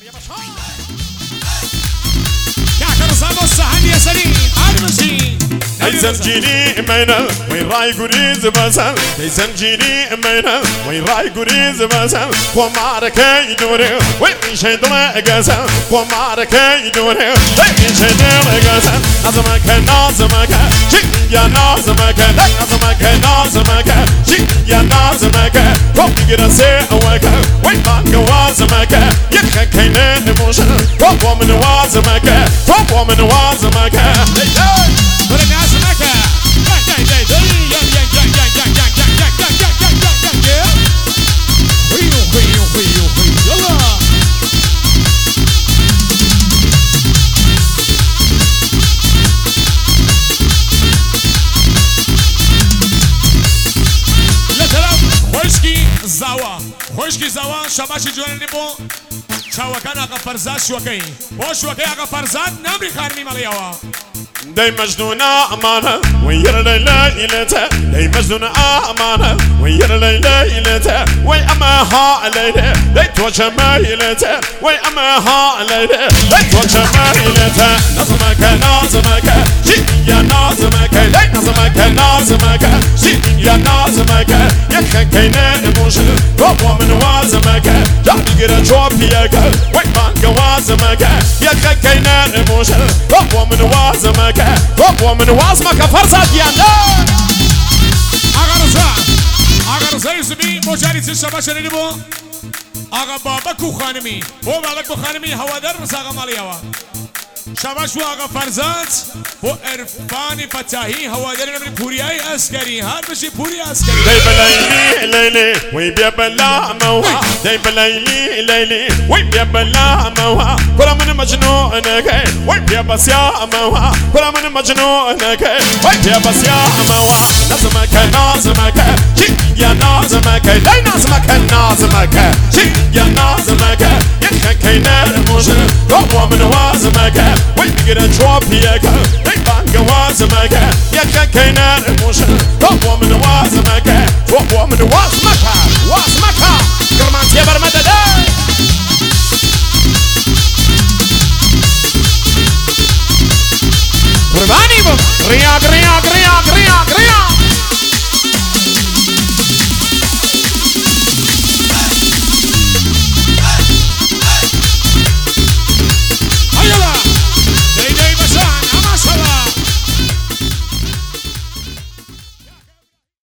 زنجيني امينا وين راي قريز بسال زنجيني امينا وين راي قريز بسال ومارك يدوري وين شيطان قسال ومارك يدوري وين شيطان قسال نظمك يا نظمك نظمك يا نظمك روح يرسي اوك وين بانك وازمك يخكين emotion روح من وازمك روح من وازمك خوشکی زوا شباشی جوانی بو چاوکان آقا فرزاد شوکی او شوکی آقا فرزاد نمری خارمی ملیوا داي مجنون أمانة وير ليلته داي مجنون أمانة وير ليلته وي أماها ليلة داي توجه ميلته وي أماها ليلة داي توجه ميلته نظمك يا نظمك داي نظمك يا نظمك يخكين emotion روح من وازمك جعل قرا جوابيك وي بانك وازمك يخكين emotion روح من وازمك روح من وازمك فرصة ديانا اگر زي مجاري تشبه شريني بو اگر بابكو خانمي بو بالكو خانمي هوادر مساقا ماليوا شباش واقع فرزات و عرفان فتاحی هواداری من پوریای عسکری هر بشی پوری عسکری دی بلیلی لیلی وی بیا بلا موها دی بلیلی لیلی وی بیا بلا موها کلا من مجنونك وی بیا بس یا موها کلا من مجنونك وی بیا بس یا موها نظمك يا نظمك دی نظمك يا نظمك يخكين emotion روح من وازمك وين تقدر تشوف فيك وين بانك وازمك يا كاينة emotion روح من